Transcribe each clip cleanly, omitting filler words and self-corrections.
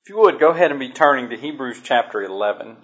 If you would, go ahead and be turning to Hebrews chapter 11.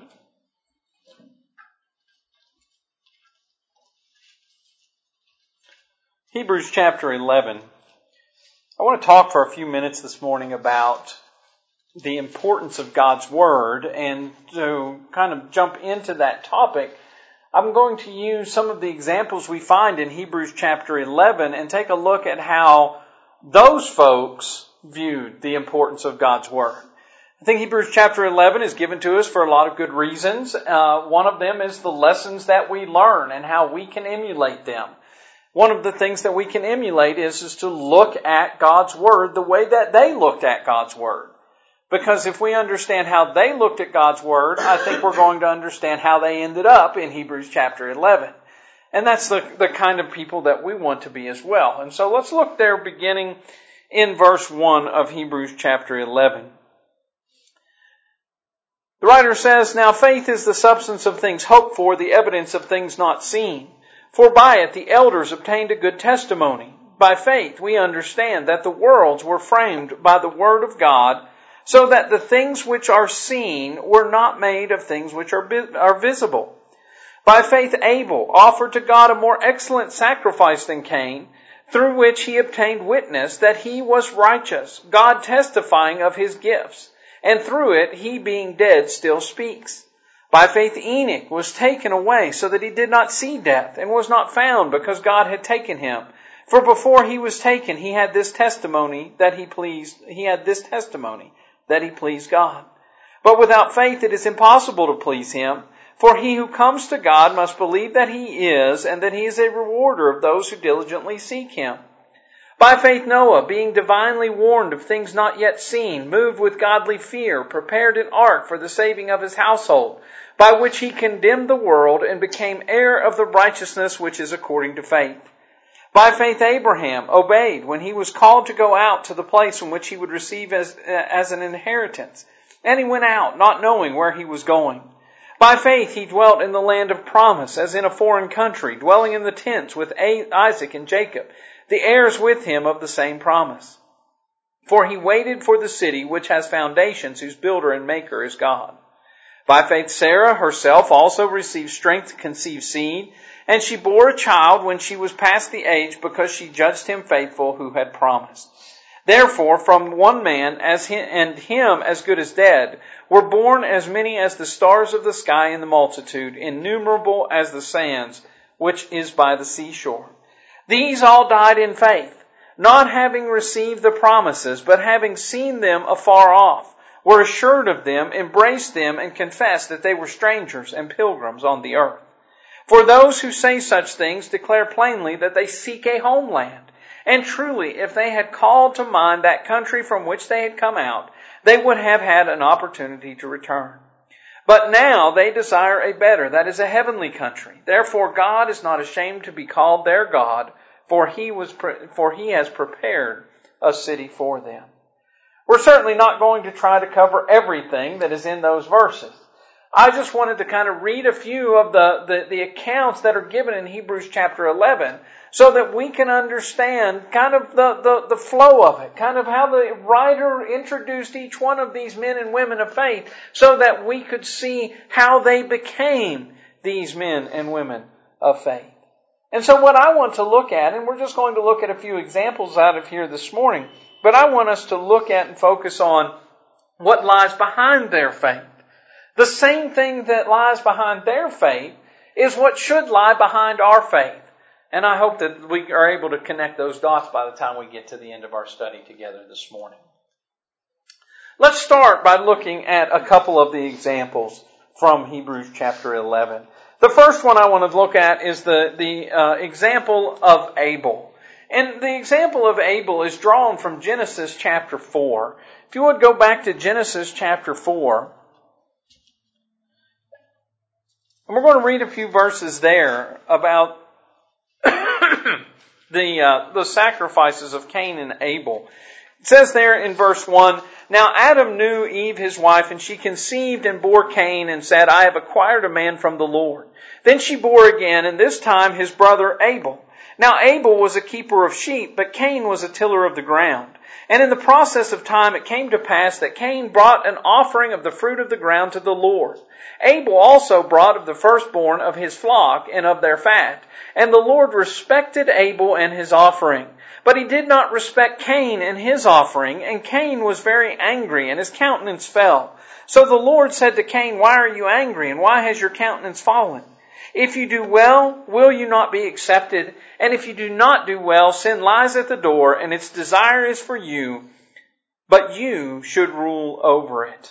Hebrews chapter 11. I want to talk for a few minutes this morning about the importance of God's Word, and to kind of jump into that topic, I'm going to use some of the examples we find in Hebrews chapter 11 and take a look at how those folks viewed the importance of God's Word. I think Hebrews chapter 11 is given to us for a lot of good reasons. One of them is the lessons that we learn and how we can emulate them. One of the things that we can emulate is to look at God's Word the way that they looked at God's Word. Because if we understand how they looked at God's Word, I think we're going to understand how they ended up in Hebrews chapter 11. And that's the kind of people that we want to be as well. And so let's look there beginning in verse 1 of Hebrews chapter 11. The writer says, "Now faith is the substance of things hoped for, the evidence of things not seen. For by it the elders obtained a good testimony. By faith we understand that the worlds were framed by the word of God, so that the things which are seen were not made of things which are visible. By faith Abel offered to God a more excellent sacrifice than Cain, through which he obtained witness that he was righteous, God testifying of his gifts. And through it, he being dead still speaks. By faith Enoch was taken away so that he did not see death, and was not found because God had taken him. For before he was taken, he had this testimony that he pleased God. But without faith it is impossible to please him. For he who comes to God must believe that he is, and that he is a rewarder of those who diligently seek him. By faith Noah, being divinely warned of things not yet seen, moved with godly fear, prepared an ark for the saving of his household, by which he condemned the world and became heir of the righteousness which is according to faith. By faith Abraham obeyed when he was called to go out to the place in which he would receive as an inheritance. And he went out, not knowing where he was going. By faith he dwelt in the land of promise, as in a foreign country, dwelling in the tents with Isaac and Jacob, the heirs with him of the same promise. For he waited for the city which has foundations, whose builder and maker is God. By faith Sarah herself also received strength to conceive seed, and she bore a child when she was past the age, because she judged him faithful who had promised. Therefore, from one man, and him as good as dead, were born as many as the stars of the sky in the multitude, innumerable as the sands which is by the seashore. These all died in faith, not having received the promises, but having seen them afar off, were assured of them, embraced them, and confessed that they were strangers and pilgrims on the earth. For those who say such things declare plainly that they seek a homeland. And truly, if they had called to mind that country from which they had come out, they would have had an opportunity to return. But now they desire a better, that is a heavenly country. Therefore God is not ashamed to be called their God, for he has prepared a city for them." We're certainly not going to try to cover everything that is in those verses. I just wanted to kind of read a few of the accounts that are given in Hebrews chapter 11, so that we can understand kind of the flow of it, kind of how the writer introduced each one of these men and women of faith, so that we could see how they became these men and women of faith. And so what I want to look at, and we're just going to look at a few examples out of here this morning, but I want us to look at and focus on what lies behind their faith. The same thing that lies behind their faith is what should lie behind our faith. And I hope that we are able to connect those dots by the time we get to the end of our study together this morning. Let's start by looking at a couple of the examples from Hebrews chapter 11. The first one I want to look at is the example of Abel. And the example of Abel is drawn from Genesis chapter 4. If you would go back to Genesis chapter 4. And we're going to read a few verses there about the sacrifices of Cain and Abel. It says there in verse 1, "Now Adam knew Eve his wife, and she conceived and bore Cain, and said, I have acquired a man from the Lord. Then she bore again, and this time his brother Abel. Now Abel was a keeper of sheep, but Cain was a tiller of the ground. And in the process of time it came to pass that Cain brought an offering of the fruit of the ground to the Lord. Abel also brought of the firstborn of his flock and of their fat. And the Lord respected Abel and his offering. But he did not respect Cain and his offering, and Cain was very angry, and his countenance fell. So the Lord said to Cain, "Why are you angry, and why has your countenance fallen? If you do well, will you not be accepted? And if you do not do well, sin lies at the door, and its desire is for you, but you should rule over it."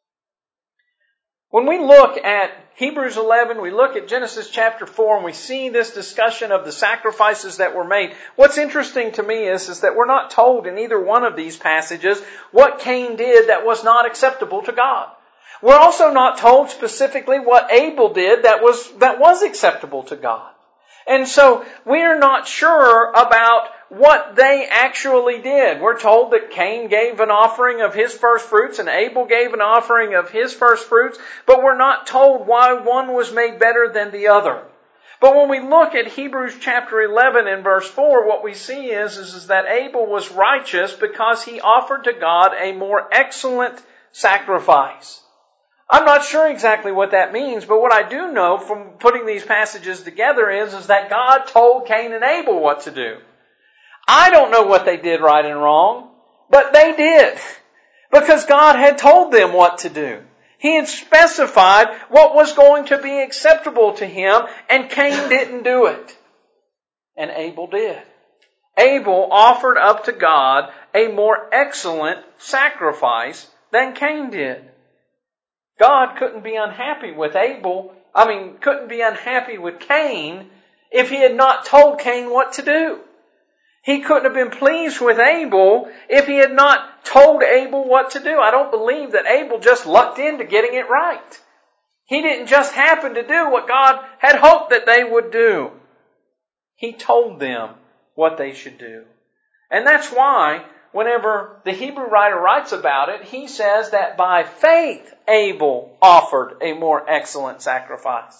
When we look at Hebrews 11, we look at Genesis chapter 4, and we see this discussion of the sacrifices that were made. What's interesting to me is that we're not told in either one of these passages what Cain did that was not acceptable to God. We're also not told specifically what Abel did that was acceptable to God. And so we're not sure about what they actually did. We're told that Cain gave an offering of his first fruits and Abel gave an offering of his first fruits, but we're not told why one was made better than the other. But when we look at Hebrews chapter 11 and verse 4, what we see is that Abel was righteous because he offered to God a more excellent sacrifice. I'm not sure exactly what that means, but what I do know from putting these passages together is that God told Cain and Abel what to do. I don't know what they did right and wrong, but they did, because God had told them what to do. He had specified what was going to be acceptable to him, and Cain didn't do it. And Abel did. Abel offered up to God a more excellent sacrifice than Cain did. God couldn't be unhappy with couldn't be unhappy with Cain if he had not told Cain what to do. He couldn't have been pleased with Abel if he had not told Abel what to do. I don't believe that Abel just lucked into getting it right. He didn't just happen to do what God had hoped that they would do. He told them what they should do. And that's why whenever the Hebrew writer writes about it, he says that by faith Abel offered a more excellent sacrifice.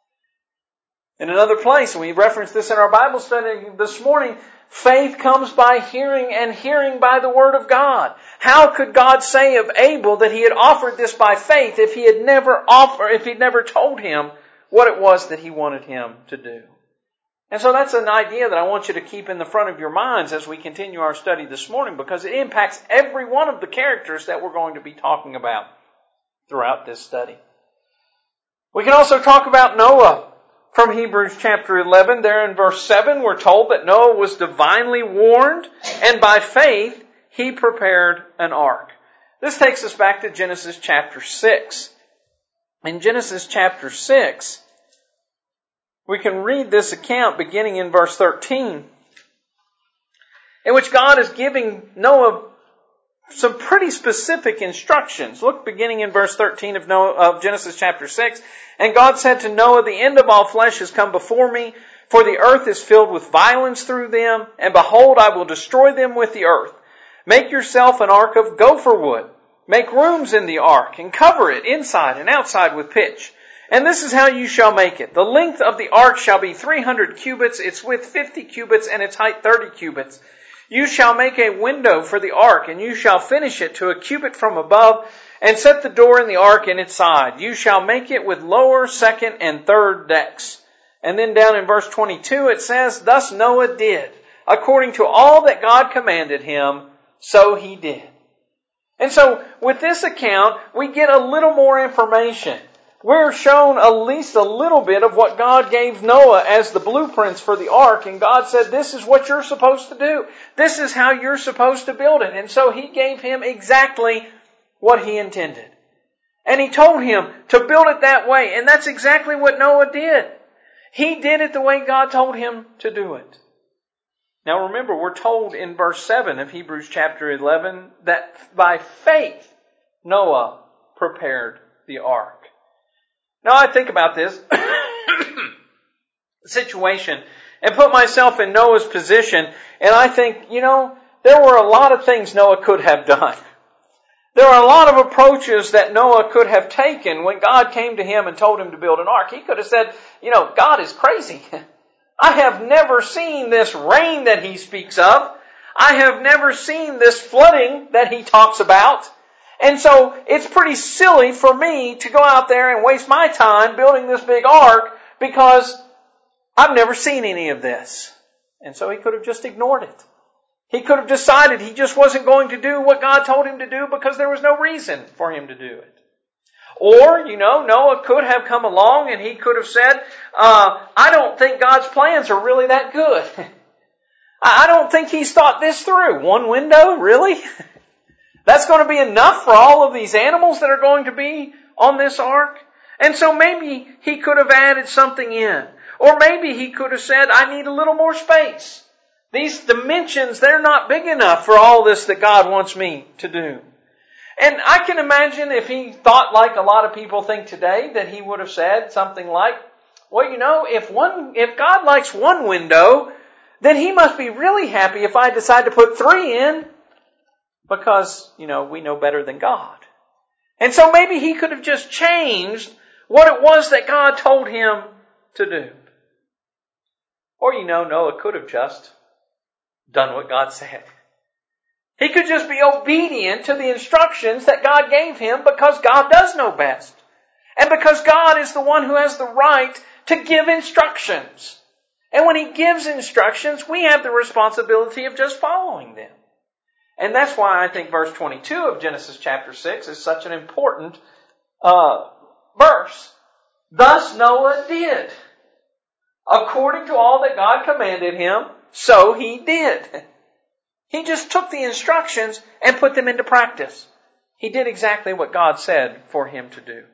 In another place, and we referenced this in our Bible study this morning, faith comes by hearing, and hearing by the Word of God. How could God say of Abel that he had offered this by faith if he'd never told him what it was that he wanted him to do? And so that's an idea that I want you to keep in the front of your minds as we continue our study this morning, because it impacts every one of the characters that we're going to be talking about throughout this study. We can also talk about Noah. From Hebrews chapter 11, there in verse 7, we're told that Noah was divinely warned, and by faith he prepared an ark. This takes us back to Genesis chapter 6. In Genesis chapter 6, we can read this account beginning in verse 13, in which God is giving Noah some pretty specific instructions. Look, beginning in verse 13 of Genesis chapter 6. "And God said to Noah, the end of all flesh has come before me, for the earth is filled with violence through them, and behold, I will destroy them with the earth. Make yourself an ark of gopher wood. Make rooms in the ark, and cover it inside and outside with pitch. And this is how you shall make it. The length of the ark shall be 300 cubits, its width 50 cubits, and its height 30 cubits. You shall make a window for the ark, and you shall finish it to a cubit from above, and set the door in the ark in its side. You shall make it with lower, second, and third decks." And then down in verse 22 it says, "Thus Noah did, according to all that God commanded him, so he did." And so with this account, we get a little more information. We're shown at least a little bit of what God gave Noah as the blueprints for the ark. And God said, this is what you're supposed to do. This is how you're supposed to build it. And so He gave him exactly what He intended. And He told him to build it that way. And that's exactly what Noah did. He did it the way God told him to do it. Now remember, we're told in verse 7 of Hebrews chapter 11 that by faith Noah prepared the ark. Now I think about this situation and put myself in Noah's position, and I think, there were a lot of things Noah could have done. There are a lot of approaches that Noah could have taken when God came to him and told him to build an ark. He could have said, God is crazy. I have never seen this rain that he speaks of. I have never seen this flooding that he talks about. And so it's pretty silly for me to go out there and waste my time building this big ark because I've never seen any of this. And so he could have just ignored it. He could have decided he just wasn't going to do what God told him to do because there was no reason for him to do it. Or, Noah could have come along and he could have said, I don't think God's plans are really that good. I don't think he's thought this through. One window? Really? That's going to be enough for all of these animals that are going to be on this ark? And so maybe he could have added something in. Or maybe he could have said, I need a little more space. These dimensions, they're not big enough for all this that God wants me to do. And I can imagine if he thought like a lot of people think today, that he would have said something like, well, if God likes one window, then he must be really happy if I decide to put 3 in. Because, we know better than God. And so maybe he could have just changed what it was that God told him to do. Or, Noah could have just done what God said. He could just be obedient to the instructions that God gave him because God does know best. And because God is the one who has the right to give instructions. And when he gives instructions, we have the responsibility of just following them. And that's why I think verse 22 of Genesis chapter 6 is such an important verse. Thus Noah did. According to all that God commanded him, so he did. He just took the instructions and put them into practice. He did exactly what God said for him to do.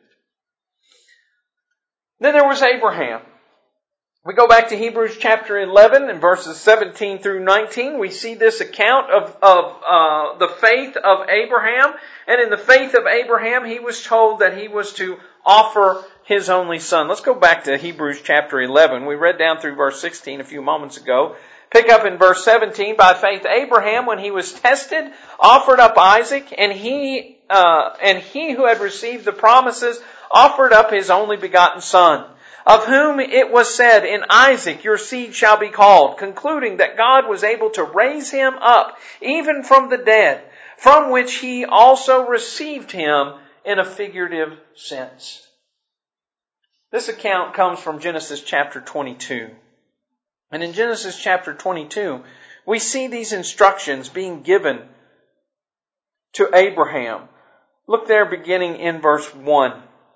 Then there was Abraham. We go back to Hebrews chapter 11 and verses 17 through 19. We see this account of the faith of Abraham. And in the faith of Abraham, he was told that he was to offer his only son. Let's go back to Hebrews chapter 11. We read down through verse 16 a few moments ago. Pick up in verse 17. By faith Abraham, when he was tested, offered up Isaac, and he who had received the promises offered up his only begotten son, of whom it was said, in Isaac your seed shall be called, concluding that God was able to raise him up, even from the dead, from which he also received him in a figurative sense. This account comes from Genesis chapter 22. And in Genesis chapter 22, we see these instructions being given to Abraham. Look there beginning in verse 1.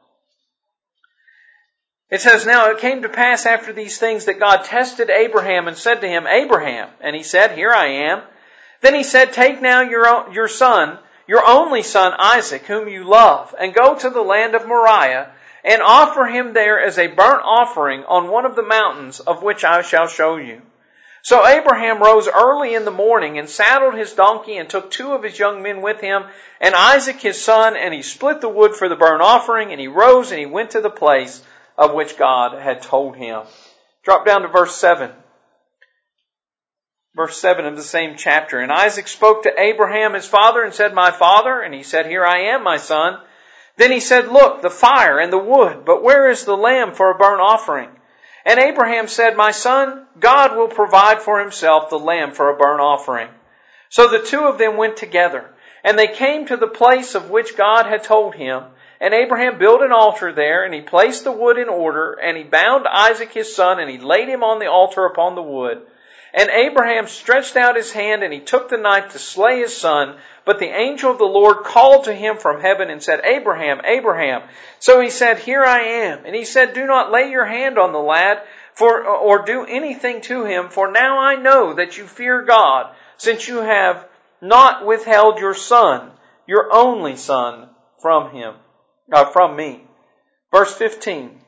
It says, Now it came to pass after these things that God tested Abraham and said to him, Abraham. And he said, Here I am. Then he said, Take now your son, your only son Isaac, whom you love, and go to the land of Moriah, and offer him there as a burnt offering on one of the mountains of which I shall show you. So Abraham rose early in the morning and saddled his donkey and took 2 of his young men with him and Isaac his son, and he split the wood for the burnt offering, and he rose and he went to the place of which God had told him. Drop down to verse 7. Verse 7 of the same chapter. And Isaac spoke to Abraham his father and said, My father. And he said, Here I am, my son. Then he said, Look, the fire and the wood, but where is the lamb for a burnt offering? And Abraham said, My son, God will provide for himself the lamb for a burnt offering. So the 2 of them went together, and they came to the place of which God had told him. And Abraham built an altar there, and he placed the wood in order, and he bound Isaac his son, and he laid him on the altar upon the wood. And Abraham stretched out his hand, and he took the knife to slay his son. But the angel of the Lord called to him from heaven and said, Abraham, Abraham. So he said, Here I am. And he said, Do not lay your hand on the lad, or do anything to him, for now I know that you fear God, since you have not withheld your son, your only son, from me. Verse 15.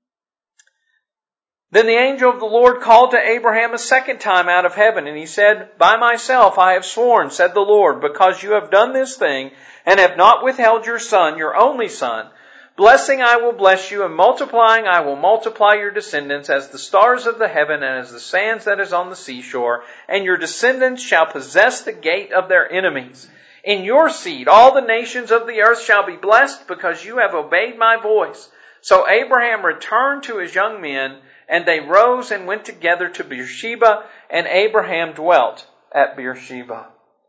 Then the angel of the Lord called to Abraham a second time out of heaven, and he said, By myself I have sworn, said the Lord, because you have done this thing, and have not withheld your son, your only son. Blessing I will bless you, and multiplying I will multiply your descendants as the stars of the heaven, and as the sands that is on the seashore. And your descendants shall possess the gate of their enemies. In your seed all the nations of the earth shall be blessed, because you have obeyed my voice. So Abraham returned to his young men, And they rose and went together to Beersheba, and Abraham dwelt at Beersheba.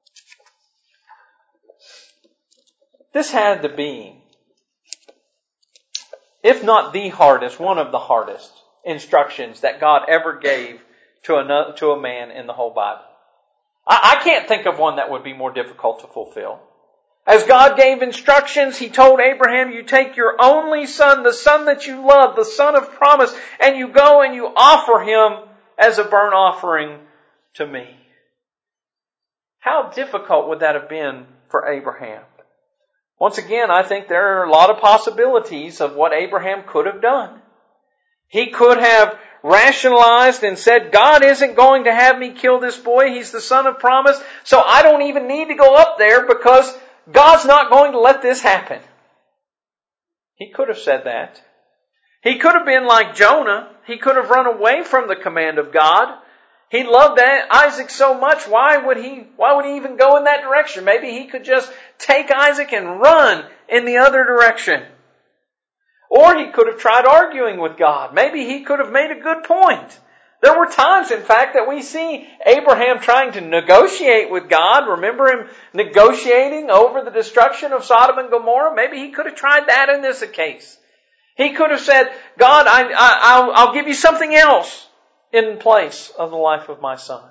This had to be, if not the hardest, one of the hardest instructions that God ever gave to a man in the whole Bible. I can't think of one that would be more difficult to fulfill. As God gave instructions, He told Abraham, you take your only son, the son that you love, the son of promise, and you go and you offer him as a burnt offering to me. How difficult would that have been for Abraham? Once again, I think there are a lot of possibilities of what Abraham could have done. He could have rationalized and said, God isn't going to have me kill this boy. He's the son of promise, so I don't even need to go up there because God's not going to let this happen. He could have said that. He could have been like Jonah. He could have run away from the command of God. He loved Isaac so much, why would he even go in that direction? Maybe he could just take Isaac and run in the other direction. Or he could have tried arguing with God. Maybe he could have made a good point. There were times, in fact, that we see Abraham trying to negotiate with God. Remember him negotiating over the destruction of Sodom and Gomorrah? Maybe he could have tried that in this case. He could have said, God, I'll give you something else in place of the life of my son.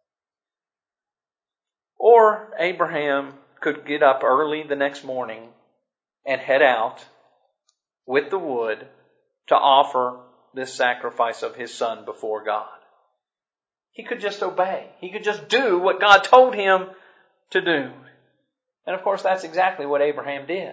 Or Abraham could get up early the next morning and head out with the wood to offer this sacrifice of his son before God. He could just obey. He could just do what God told him to do. And of course, that's exactly what Abraham did.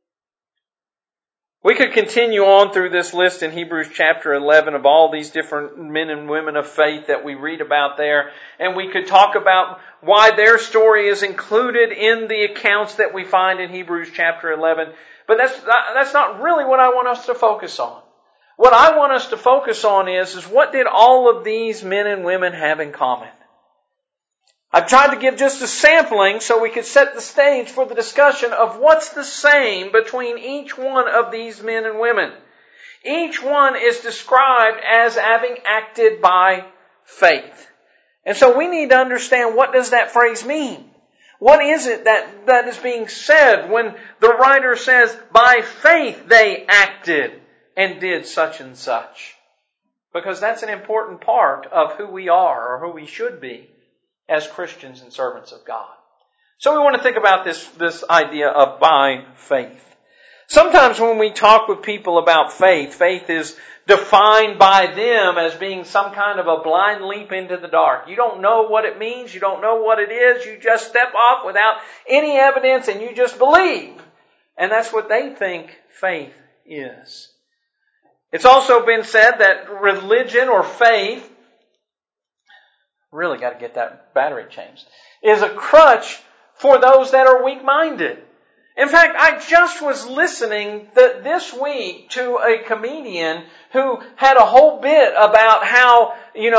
We could continue on through this list in Hebrews chapter 11 of all these different men and women of faith that we read about there. And we could talk about why their story is included in the accounts that we find in Hebrews chapter 11. But that's not really what I want us to focus on. What I want us to focus on is what did all of these men and women have in common? I've tried to give just a sampling so we could set the stage for the discussion of what's the same between each one of these men and women. Each one is described as having acted by faith. And so we need to understand, what does that phrase mean? What is it that is being said when the writer says, by faith they acted and did such and such? Because that's an important part of who we are, or who we should be as Christians and servants of God. So we want to think about this idea of by faith. Sometimes when we talk with people about faith, faith is defined by them as being some kind of a blind leap into the dark. You don't know what it means. You don't know what it is. You just step off without any evidence and you just believe. And that's what they think faith is. It's also been said that religion or faith, really got to get that battery changed, is a crutch for those that are weak-minded. In fact, I just was listening this week to a comedian who had a whole bit about how,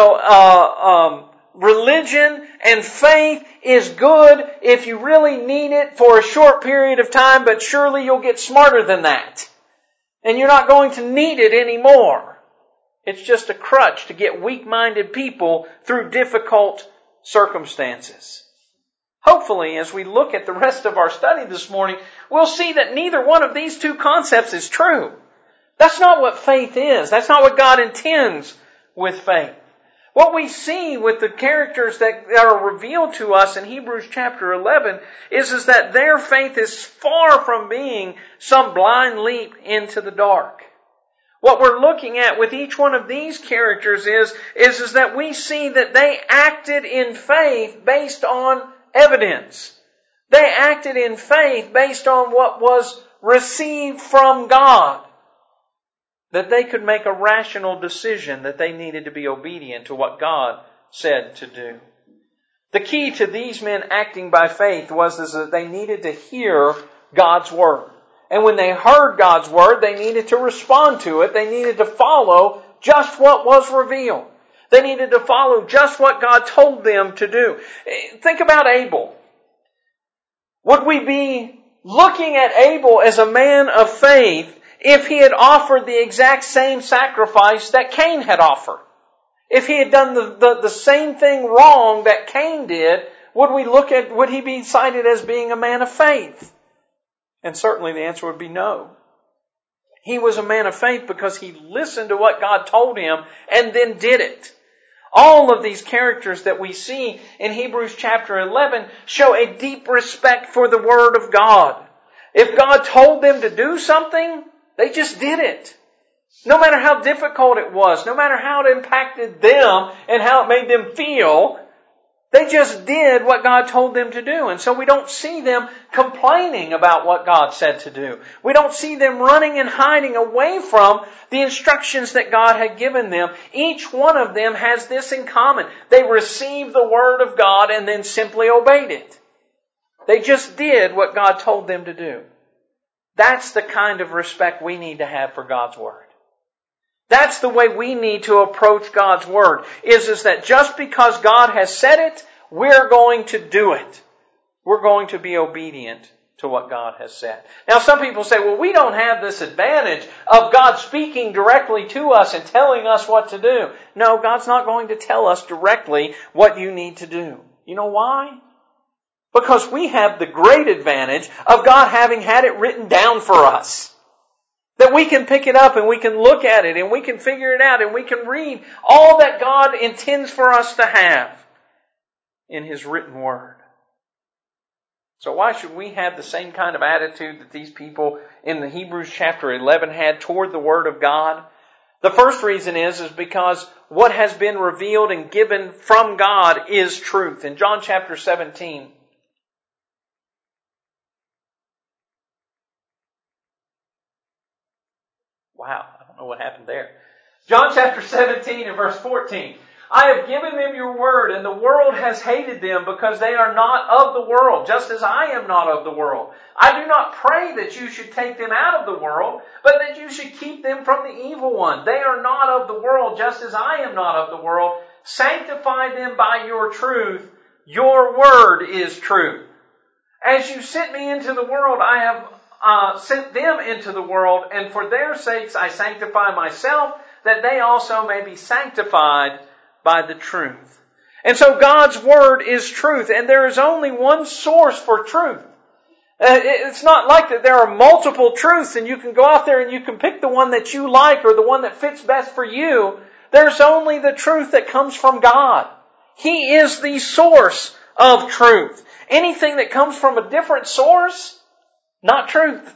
religion and faith is good if you really need it for a short period of time, but surely you'll get smarter than that. And you're not going to need it anymore. It's just a crutch to get weak-minded people through difficult circumstances. Hopefully, as we look at the rest of our study this morning, we'll see that neither one of these two concepts is true. That's not what faith is. That's not what God intends with faith. What we see with the characters that are revealed to us in Hebrews chapter 11 is that their faith is far from being some blind leap into the dark. What we're looking at with each one of these characters is that we see that they acted in faith based on evidence. They acted in faith based on what was received from God. That they could make a rational decision that they needed to be obedient to what God said to do. The key to these men acting by faith was that they needed to hear God's Word. And when they heard God's Word, they needed to respond to it. They needed to follow just what was revealed. They needed to follow just what God told them to do. Think about Abel. Would we be looking at Abel as a man of faith if he had offered the exact same sacrifice that Cain had offered? If he had done the same thing wrong that Cain did, would he be cited as being a man of faith? And certainly the answer would be no. He was a man of faith because he listened to what God told him and then did it. All of these characters that we see in Hebrews chapter 11 show a deep respect for the Word of God. If God told them to do something, they just did it. No matter how difficult it was, no matter how it impacted them and how it made them feel, they just did what God told them to do. And so we don't see them complaining about what God said to do. We don't see them running and hiding away from the instructions that God had given them. Each one of them has this in common. They received the Word of God and then simply obeyed it. They just did what God told them to do. That's the kind of respect we need to have for God's Word. That's the way we need to approach God's Word, is that just because God has said it, we're going to do it. We're going to be obedient to what God has said. Now some people say, well, we don't have this advantage of God speaking directly to us and telling us what to do. No, God's not going to tell us directly what you need to do. You know why? Because we have the great advantage of God having had it written down for us. That we can pick it up and we can look at it and we can figure it out and we can read all that God intends for us to have in His written Word. So why should we have the same kind of attitude that these people in the Hebrews chapter 11 had toward the Word of God? The first reason is because what has been revealed and given from God is truth. In John chapter 17, wow, I don't know what happened there. John chapter 17 and verse 14. I have given them your word, and the world has hated them because they are not of the world, just as I am not of the world. I do not pray that you should take them out of the world, but that you should keep them from the evil one. They are not of the world, just as I am not of the world. Sanctify them by your truth. Your word is truth. As you sent me into the world, I have sent them into the world, and for their sakes I sanctify myself, that they also may be sanctified by the truth. And so God's Word is truth, and there is only one source for truth. It's not like that there are multiple truths and you can go out there and you can pick the one that you like or the one that fits best for you. There's only the truth that comes from God. He is the source of truth. Anything that comes from a different source, not truth.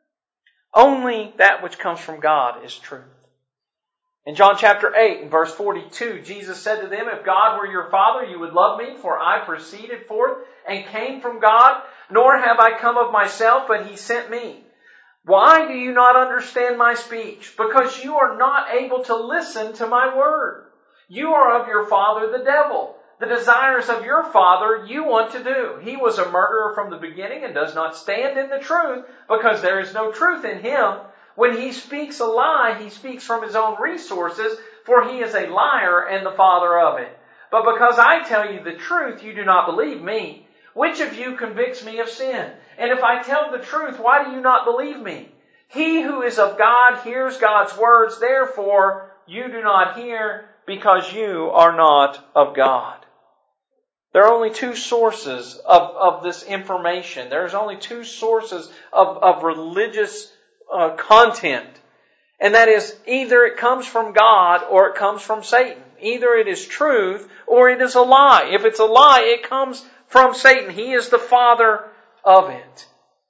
Only that which comes from God is truth. In John chapter 8 and verse 42, Jesus said to them, if God were your Father, you would love me, for I proceeded forth and came from God, nor have I come of myself, but He sent me. Why do you not understand my speech? Because you are not able to listen to my word. You are of your father the devil. The desires of your father you want to do. He was a murderer from the beginning and does not stand in the truth, because there is no truth in him. When he speaks a lie, he speaks from his own resources, for he is a liar and the father of it. But because I tell you the truth, you do not believe me. Which of you convicts me of sin? And if I tell the truth, why do you not believe me? He who is of God hears God's words, therefore you do not hear, because you are not of God. There are only two sources of this information. There's only two sources of religious content. And that is, either it comes from God or it comes from Satan. Either it is truth or it is a lie. If it's a lie, it comes from Satan. He is the father of it.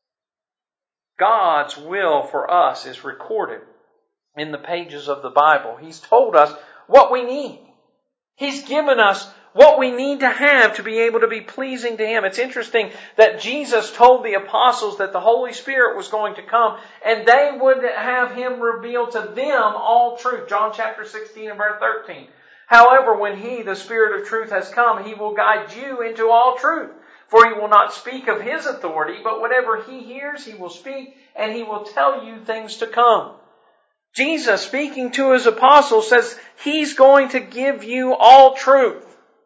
God's will for us is recorded in the pages of the Bible. He's told us what we need. He's given us what we need to have to be able to be pleasing to Him. It's interesting that Jesus told the apostles that the Holy Spirit was going to come and they would have Him reveal to them all truth. John chapter 16 and verse 13. However, when He, the Spirit of truth, has come, He will guide you into all truth. For He will not speak of His authority, but whatever He hears, He will speak, and He will tell you things to come. Jesus, speaking to His apostles, says He's going to give you all truth.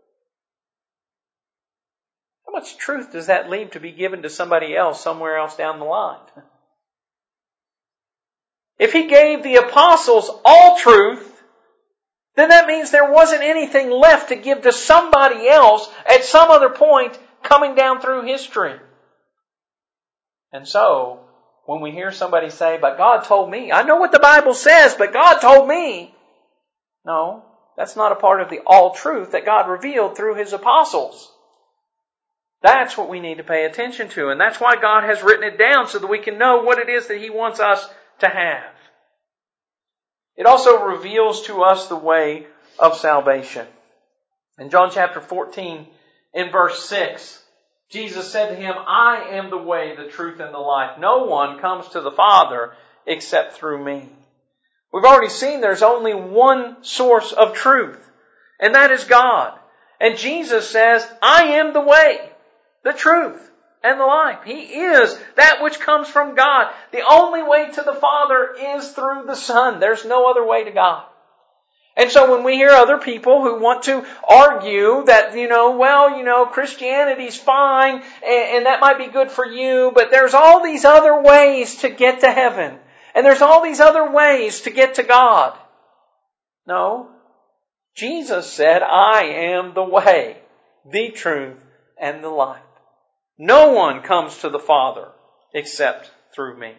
How much truth does that leave to be given to somebody else somewhere else down the line? If He gave the apostles all truth, then that means there wasn't anything left to give to somebody else at some other point coming down through history. And so, when we hear somebody say, but God told me, I know what the Bible says, but God told me. No, that's not a part of the all truth that God revealed through His apostles. That's what we need to pay attention to. And that's why God has written it down so that we can know what it is that He wants us to have. It also reveals to us the way of salvation. In John chapter 14, in verse 6, Jesus said to him, I am the way, the truth, and the life. No one comes to the Father except through me. We've already seen there's only one source of truth, and that is God. And Jesus says, I am the way, the truth, and the life. He is that which comes from God. The only way to the Father is through the Son. There's no other way to God. And so when we hear other people who want to argue that, Christianity's fine and that might be good for you, but there's all these other ways to get to heaven. And there's all these other ways to get to God. No. Jesus said, I am the way, the truth, and the life. No one comes to the Father except through me.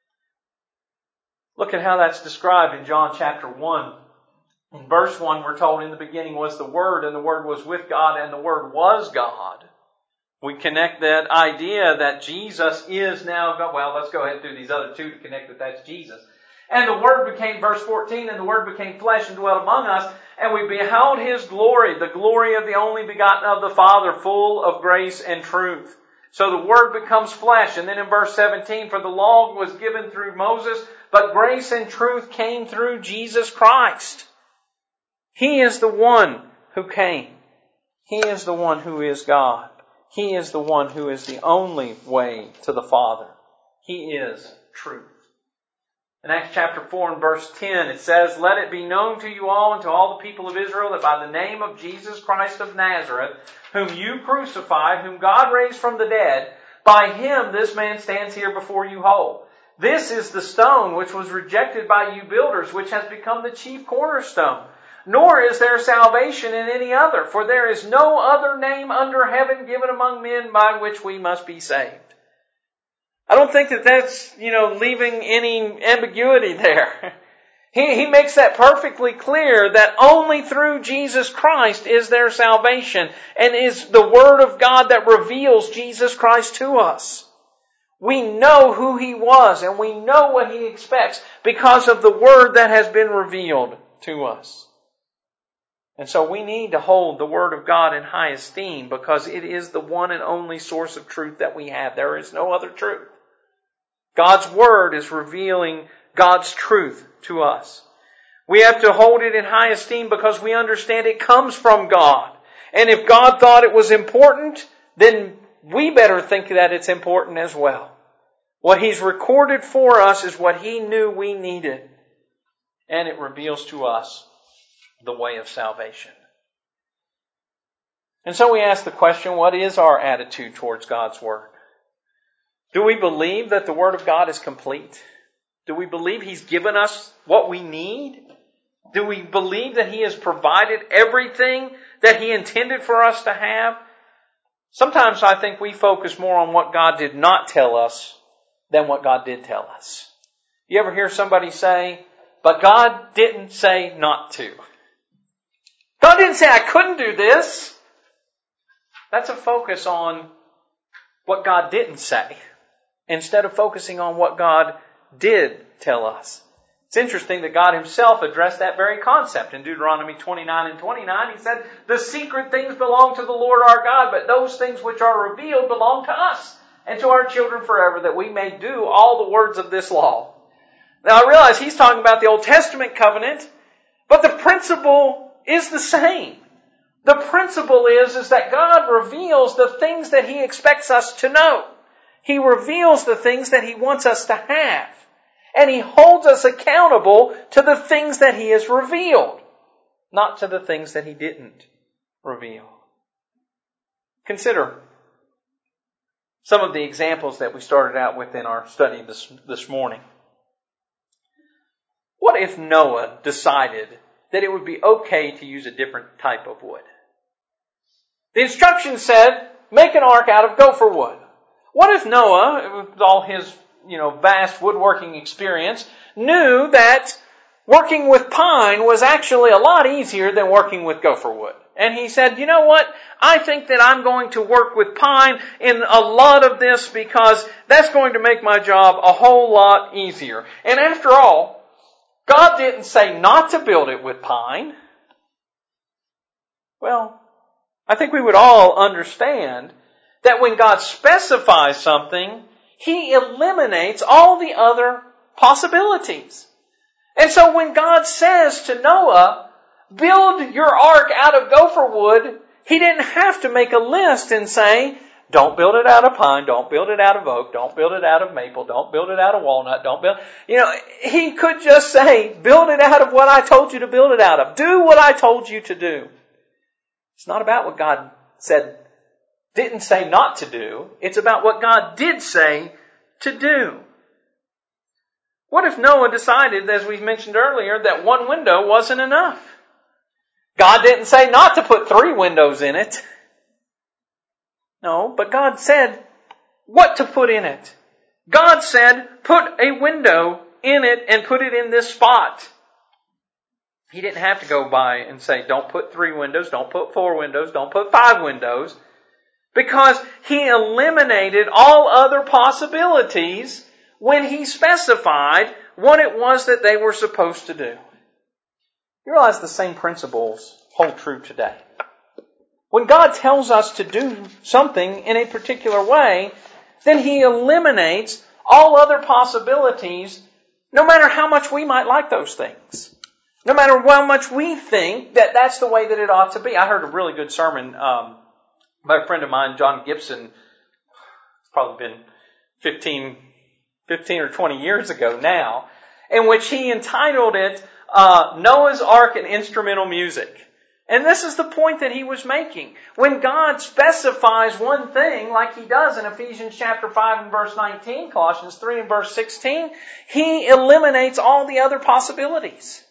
Look at how that's described in John chapter 1. In verse 1, we're told in the beginning was the Word, and the Word was with God, and the Word was God. We connect that idea that Jesus is now God. Well, let's go ahead and do these other two to connect that that's Jesus. And the Word became, verse 14, and the Word became flesh and dwelt among us, and we beheld His glory, the glory of the only begotten of the Father, full of grace and truth. So the Word becomes flesh. And then in verse 17, for the law was given through Moses, but grace and truth came through Jesus Christ. He is the one who came. He is the one who is God. He is the one who is the only way to the Father. He is truth. In Acts chapter 4 and verse 10, it says, let it be known to you all and to all the people of Israel that by the name of Jesus Christ of Nazareth, whom you crucified, whom God raised from the dead, by Him this man stands here before you whole. This is the stone which was rejected by you builders, which has become the chief cornerstone. Nor is there salvation in any other, for there is no other name under heaven given among men by which we must be saved. I don't think that's, leaving any ambiguity there. He makes that perfectly clear that only through Jesus Christ is there salvation, and is the Word of God that reveals Jesus Christ to us. We know who He was, and we know what He expects because of the Word that has been revealed to us. And so we need to hold the Word of God in high esteem because it is the one and only source of truth that we have. There is no other truth. God's Word is revealing God's truth to us. We have to hold it in high esteem because we understand it comes from God. And if God thought it was important, then we better think that it's important as well. What He's recorded for us is what He knew we needed. And it reveals to us the way of salvation. And so we ask the question, what is our attitude towards God's Word? Do we believe that the Word of God is complete? Do we believe He's given us what we need? Do we believe that He has provided everything that He intended for us to have? Sometimes I think we focus more on what God did not tell us than what God did tell us. You ever hear somebody say, but God didn't say not to? God didn't say I couldn't do this. That's a focus on what God didn't say, instead of focusing on what God did tell us. It's interesting that God Himself addressed that very concept in Deuteronomy 29 and 29. He said, the secret things belong to the Lord our God, but those things which are revealed belong to us and to our children forever, that we may do all the words of this law. Now I realize He's talking about the Old Testament covenant, but the principle is the same. The principle is that God reveals the things that He expects us to know. He reveals the things that He wants us to have. And He holds us accountable to the things that He has revealed, not to the things that He didn't reveal. Consider some of the examples that we started out with in our study this morning. What if Noah decided that it would be okay to use a different type of wood? The instructions said, make an ark out of gopher wood. What if Noah, with all his vast woodworking experience, knew that working with pine was actually a lot easier than working with gopher wood? And he said, you know what? I think that I'm going to work with pine in a lot of this because that's going to make my job a whole lot easier. And after all, God didn't say not to build it with pine. Well, I think we would all understand that when God specifies something, He eliminates all the other possibilities. And so when God says to Noah, build your ark out of gopher wood, He didn't have to make a list and say, don't build it out of pine, don't build it out of oak, don't build it out of maple, don't build it out of walnut, don't build... He could just say, build it out of what I told you to build it out of. Do what I told you to do. It's not about what God didn't say not to do. It's about what God did say to do. What if Noah decided, as we mentioned earlier, that one window wasn't enough? God didn't say not to put 3 windows in it. No, but God said what to put in it. God said, put a window in it and put it in this spot. He didn't have to go by and say, don't put 3 windows, don't put 4 windows, don't put 5 windows. Because He eliminated all other possibilities when He specified what it was that they were supposed to do. You realize the same principles hold true today. When God tells us to do something in a particular way, then He eliminates all other possibilities, no matter how much we might like those things. No matter how much we think that that's the way that it ought to be. I heard a really good sermon by a friend of mine, John Gibson. It's probably been 15 or 20 years ago now, in which he entitled it Noah's Ark and Instrumental Music. And this is the point that he was making. When God specifies one thing, like He does in Ephesians chapter 5 and verse 19, Colossians 3 and verse 16, He eliminates all the other possibilities.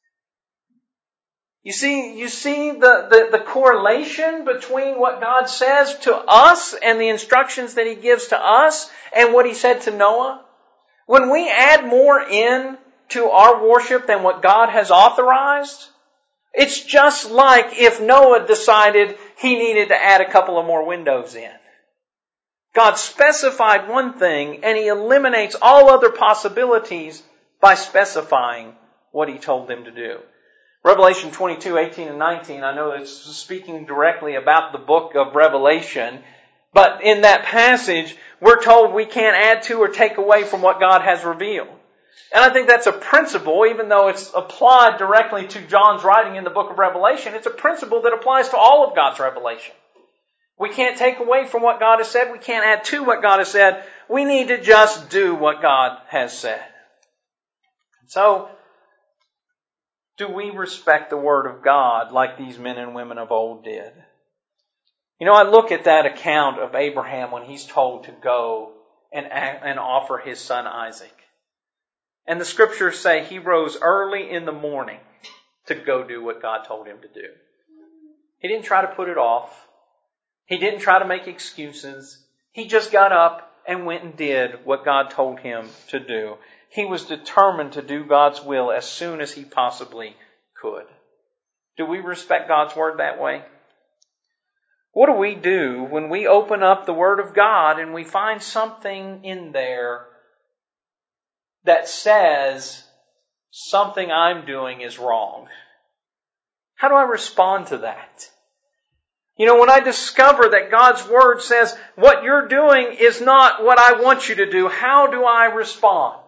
You see the correlation between what God says to us and the instructions that He gives to us and what He said to Noah? When we add more in to our worship than what God has authorized, it's just like if Noah decided he needed to add a couple of more windows in. God specified one thing and He eliminates all other possibilities by specifying what He told them to do. Revelation 22, 18 and 19, I know it's speaking directly about the book of Revelation, but in that passage, we're told we can't add to or take away from what God has revealed. And I think that's a principle, even though it's applied directly to John's writing in the book of Revelation, it's a principle that applies to all of God's revelation. We can't take away from what God has said. We can't add to what God has said. We need to just do what God has said. So, do we respect the Word of God like these men and women of old did? I look at that account of Abraham when he's told to go and offer his son Isaac. And the Scriptures say he rose early in the morning to go do what God told him to do. He didn't try to put it off. He didn't try to make excuses. He just got up and went and did what God told him to do. He was determined to do God's will as soon as he possibly could. Do we respect God's Word that way? What do we do when we open up the Word of God and we find something in there that says something I'm doing is wrong? How do I respond to that? When I discover that God's Word says what you're doing is not what I want you to do, how do I respond?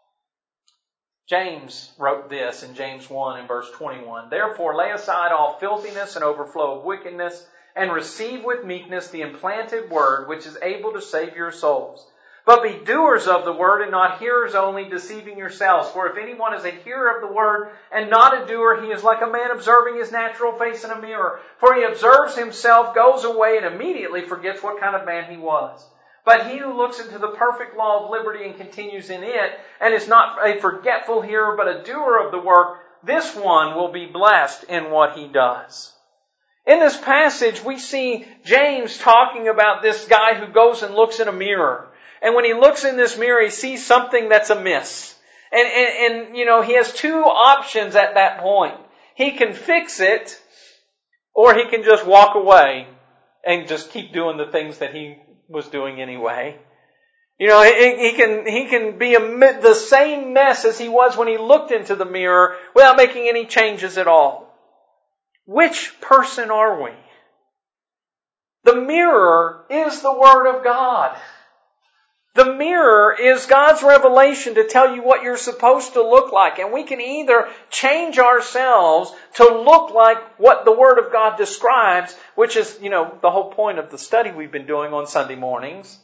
James wrote this in James 1 and verse 21. Therefore lay aside all filthiness and overflow of wickedness, and receive with meekness the implanted word, which is able to save your souls. But be doers of the word and not hearers only, deceiving yourselves. For if anyone is a hearer of the word and not a doer, he is like a man observing his natural face in a mirror. For he observes himself, goes away, and immediately forgets what kind of man he was. But he who looks into the perfect law of liberty and continues in it, and is not a forgetful hearer but a doer of the work, this one will be blessed in what he does. In this passage, we see James talking about this guy who goes and looks in a mirror. And when he looks in this mirror, he sees something that's amiss. And he has two options at that point. He can fix it, or he can just walk away and just keep doing the things that he was doing anyway. He can be amid the same mess as he was when he looked into the mirror without making any changes at all. Which person are we? The mirror is the Word of God. The mirror is God's revelation to tell you what you're supposed to look like. And we can either change ourselves to look like what the Word of God describes, which is, the whole point of the study we've been doing on Sunday mornings.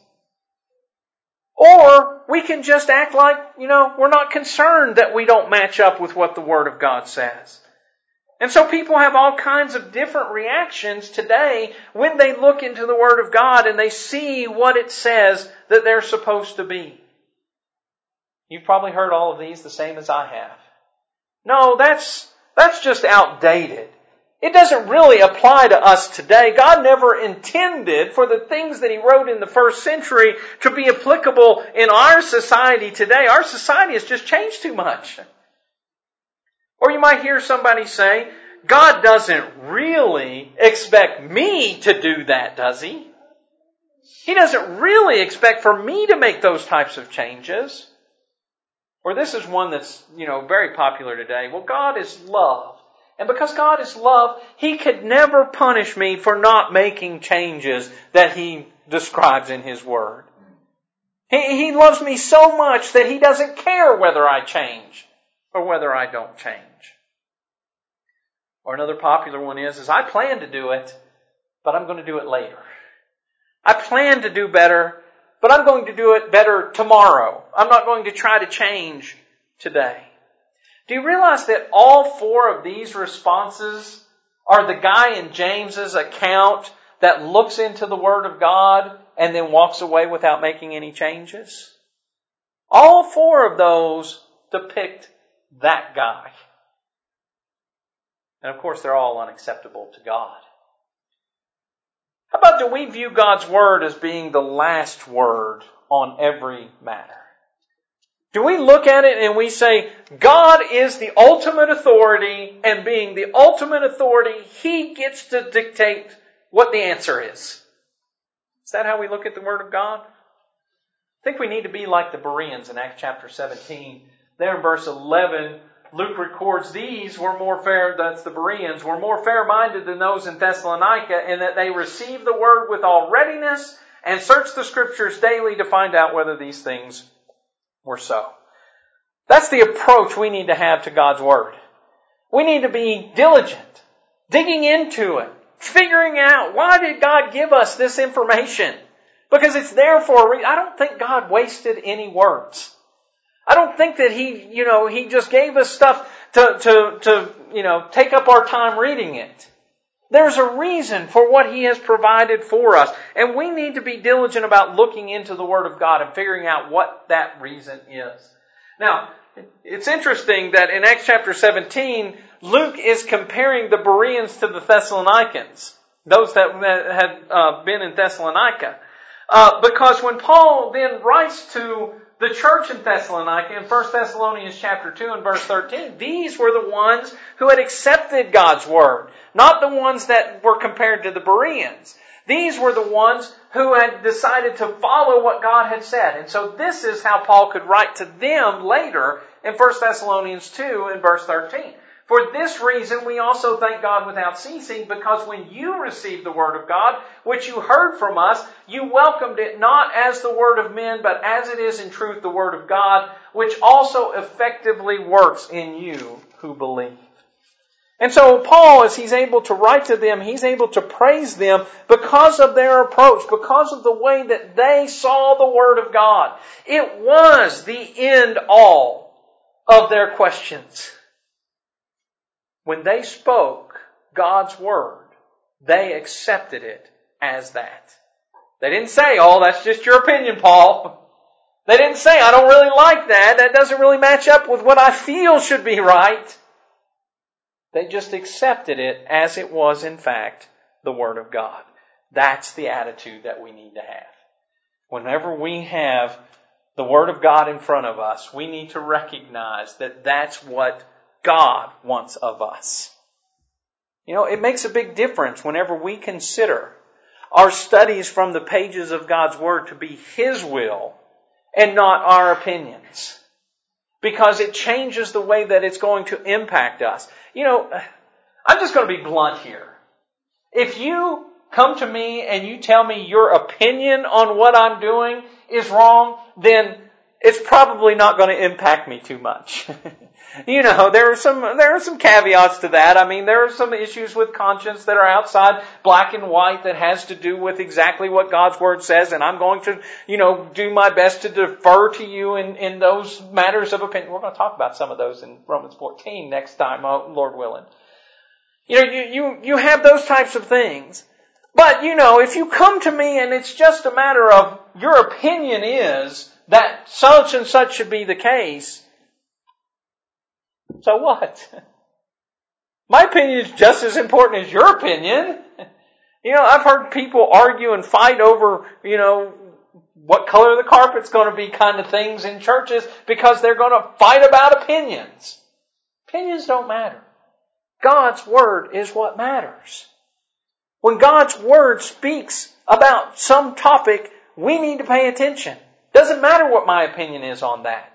Or we can just act like, we're not concerned that we don't match up with what the Word of God says. And so people have all kinds of different reactions today when they look into the Word of God and they see what it says that they're supposed to be. You've probably heard all of these the same as I have. No, that's just outdated. It doesn't really apply to us today. God never intended for the things that He wrote in the first century to be applicable in our society today. Our society has just changed too much. Or you might hear somebody say, God doesn't really expect me to do that, does He? He doesn't really expect for me to make those types of changes. Or this is one that's, very popular today. Well, God is love. And because God is love, He could never punish me for not making changes that He describes in His Word. He loves me so much that He doesn't care whether I change or whether I don't change. Or another popular one is I plan to do it, but I'm going to do it later. I plan to do better, but I'm going to do it better tomorrow. I'm not going to try to change today. Do you realize that all four of these responses are the guy in James's account that looks into the Word of God and then walks away without making any changes? All four of those depict that guy. And of course, they're all unacceptable to God. How about do we view God's Word as being the last word on every matter? Do we look at it and we say, God is the ultimate authority, and being the ultimate authority, He gets to dictate what the answer is? Is that how we look at the Word of God? I think we need to be like the Bereans in Acts chapter 17. There in verse 11, Luke records these were more fair, that's the Bereans, were more fair-minded than those in Thessalonica, in that they received the Word with all readiness and searched the Scriptures daily to find out whether these things were so. That's the approach we need to have to God's Word. We need to be diligent, digging into it, figuring out why did God give us this information? Because it's there for a reason. I don't think God wasted any words. I don't think that He just gave us stuff to take up our time reading it. There's a reason for what He has provided for us. And we need to be diligent about looking into the Word of God and figuring out what that reason is. Now, it's interesting that in Acts chapter 17, Luke is comparing the Bereans to the Thessalonians, those that had been in Thessalonica. Because when Paul then writes to the church in Thessalonica in 1 Thessalonians chapter 2 and verse 13, these were the ones who had accepted God's Word, not the ones that were compared to the Bereans. These were the ones who had decided to follow what God had said. And so this is how Paul could write to them later in 1 Thessalonians 2 and verse 13. For this reason we also thank God without ceasing, because when you received the Word of God, which you heard from us, you welcomed it not as the word of men, but as it is in truth the Word of God, which also effectively works in you who believe. And so Paul, as he's able to write to them, he's able to praise them because of their approach, because of the way that they saw the Word of God. It was the end all of their questions. When they spoke God's Word, they accepted it as that. They didn't say, oh, that's just your opinion, Paul. They didn't say, I don't really like that. That doesn't really match up with what I feel should be right. They just accepted it as it was, in fact, the Word of God. That's the attitude that we need to have. Whenever we have the Word of God in front of us, we need to recognize that that's what God wants of us. You know, it makes a big difference whenever we consider our studies from the pages of God's Word to be His will and not our opinions. Because it changes the way that it's going to impact us. You know, I'm just going to be blunt here. If you come to me and you tell me your opinion on what I'm doing is wrong, then it's probably not going to impact me too much. You know, there are some caveats to that. I mean, there are some issues with conscience that are outside black and white that has to do with exactly what God's Word says, and I'm going to, do my best to defer to you in those matters of opinion. We're going to talk about some of those in Romans 14 next time, Lord willing. You have those types of things. But, if you come to me and it's just a matter of your opinion is that such and such should be the case, so what? My opinion is just as important as your opinion. I've heard people argue and fight over, what color the carpet's going to be kind of things in churches because they're going to fight about opinions. Opinions don't matter. God's Word is what matters. When God's Word speaks about some topic, we need to pay attention. Doesn't matter what my opinion is on that.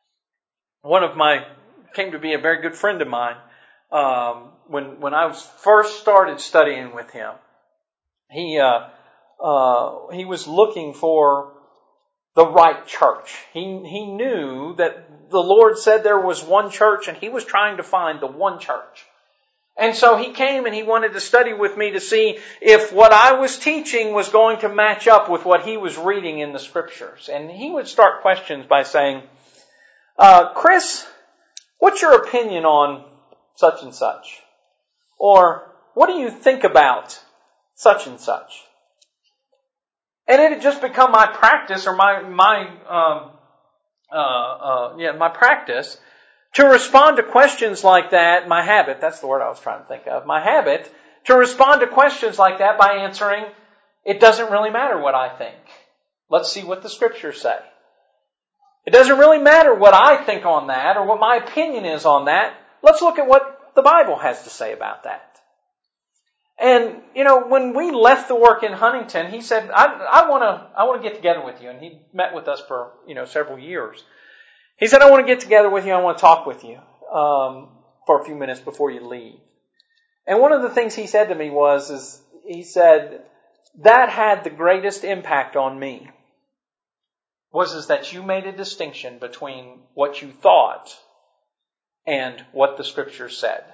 Came to be a very good friend of mine, when I first started studying with him. He was looking for the right church. He knew that the Lord said there was one church, and he was trying to find the one church. And so he came and he wanted to study with me to see if what I was teaching was going to match up with what he was reading in the Scriptures. And he would start questions by saying, Chris, what's your opinion on such and such? Or, what do you think about such and such? And it had just become my practice, or my practice, to respond to questions like that, my habit, that's the word I was trying to think of, my habit, to respond to questions like that by answering, it doesn't really matter what I think. Let's see what the Scriptures say. It doesn't really matter what I think on that or what my opinion is on that. Let's look at what the Bible has to say about that. And, when we left the work in Huntington, he said, I want to get together with you. And he met with us for, several years. He said, I want to get together with you. I want to talk with you for a few minutes before you leave. And one of the things he said to me he said, that had the greatest impact on me. Was that you made a distinction between what you thought and what the Scriptures said.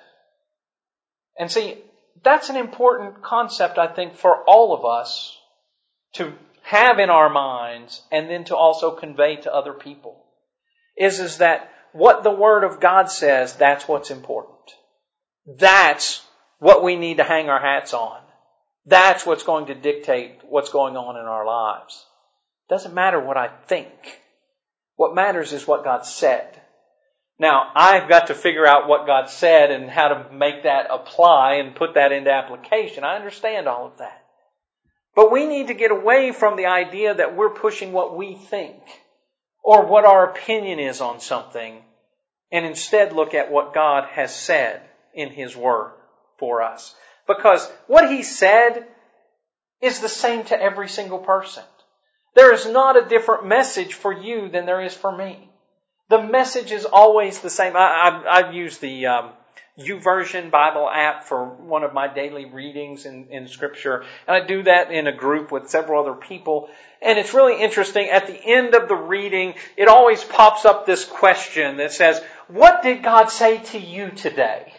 And see, that's an important concept, I think, for all of us to have in our minds and then to also convey to other people. Is that what the Word of God says, that's what's important. That's what we need to hang our hats on. That's what's going to dictate what's going on in our lives. Doesn't matter what I think. What matters is what God said. Now, I've got to figure out what God said and how to make that apply and put that into application. I understand all of that. But we need to get away from the idea that we're pushing what we think or what our opinion is on something, and instead look at what God has said in His Word for us. Because what He said is the same to every single person. There is not a different message for you than there is for me. The message is always the same. I've used the YouVersion Bible app for one of my daily readings in Scripture. And I do that in a group with several other people. And it's really interesting. At the end of the reading, it always pops up this question that says, what did God say to you today?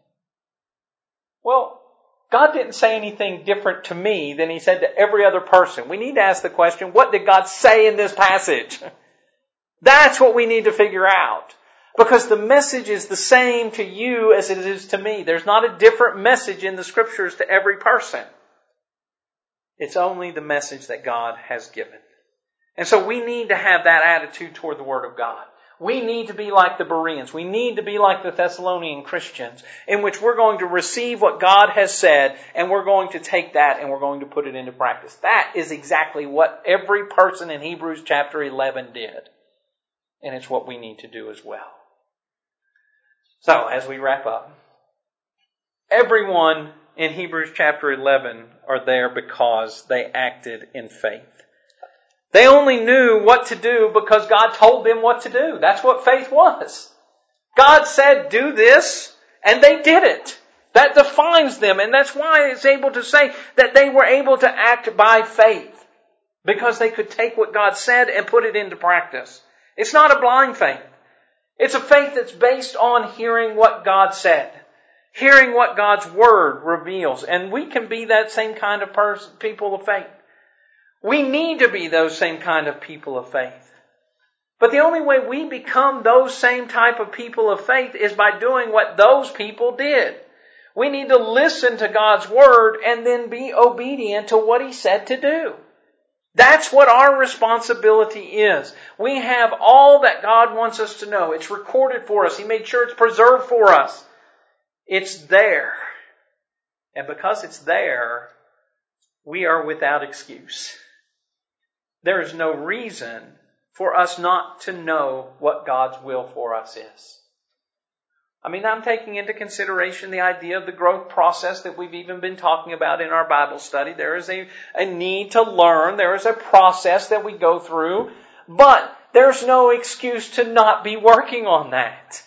Well, God didn't say anything different to me than He said to every other person. We need to ask the question, what did God say in this passage? That's what we need to figure out. Because the message is the same to you as it is to me. There's not a different message in the Scriptures to every person. It's only the message that God has given. And so we need to have that attitude toward the Word of God. We need to be like the Bereans. We need to be like the Thessalonian Christians, in which we're going to receive what God has said, and we're going to take that and we're going to put it into practice. That is exactly what every person in Hebrews chapter 11 did. And it's what we need to do as well. So, as we wrap up, everyone in Hebrews chapter 11 are there because they acted in faith. They only knew what to do because God told them what to do. That's what faith was. God said, do this, and they did it. That defines them, and that's why it's able to say that they were able to act by faith. Because they could take what God said and put it into practice. It's not a blind faith. It's a faith that's based on hearing what God said. Hearing what God's Word reveals. And we can be that same kind of people of faith. We need to be those same kind of people of faith. But the only way we become those same type of people of faith is by doing what those people did. We need to listen to God's Word and then be obedient to what He said to do. That's what our responsibility is. We have all that God wants us to know. It's recorded for us. He made sure it's preserved for us. It's there. And because it's there, we are without excuse. There is no reason for us not to know what God's will for us is. I mean, I'm taking into consideration the idea of the growth process that we've even been talking about in our Bible study. There is a need to learn. There is a process that we go through. But there's no excuse to not be working on that.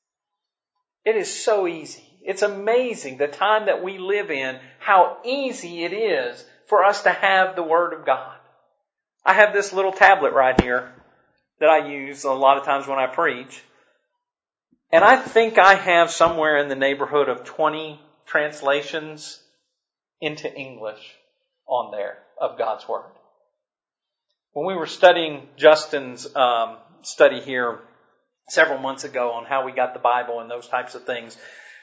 It is so easy. It's amazing the time that we live in, how easy it is for us to have the Word of God. I have this little tablet right here that I use a lot of times when I preach. And I think I have somewhere in the neighborhood of 20 translations into English on there of God's Word. When we were studying Justin's study here several months ago on how we got the Bible and those types of things,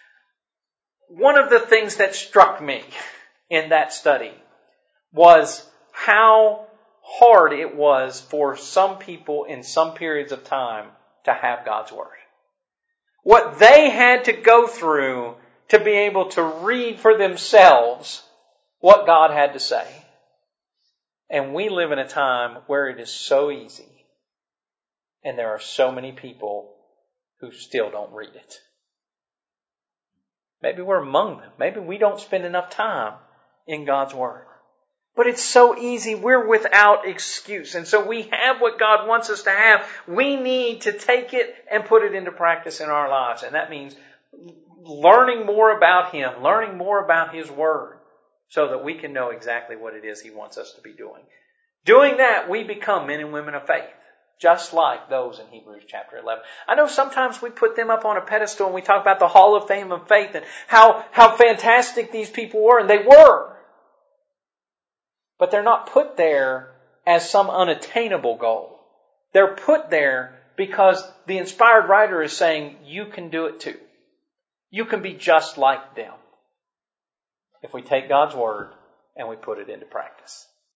one of the things that struck me in that study was how hard it was for some people in some periods of time to have God's Word. What they had to go through to be able to read for themselves what God had to say. And we live in a time where it is so easy. And there are so many people who still don't read it. Maybe we're among them. Maybe we don't spend enough time in God's Word. But it's so easy. We're without excuse. And so we have what God wants us to have. We need to take it and put it into practice in our lives. And that means learning more about Him, learning more about His Word, so that we can know exactly what it is He wants us to be doing. Doing that, we become men and women of faith, just like those in Hebrews chapter 11. I know sometimes we put them up on a pedestal and we talk about the Hall of Fame of Faith and how fantastic these people were, and they were. But they're not put there as some unattainable goal. They're put there because the inspired writer is saying, you can do it too. You can be just like them if we take God's Word and we put it into practice.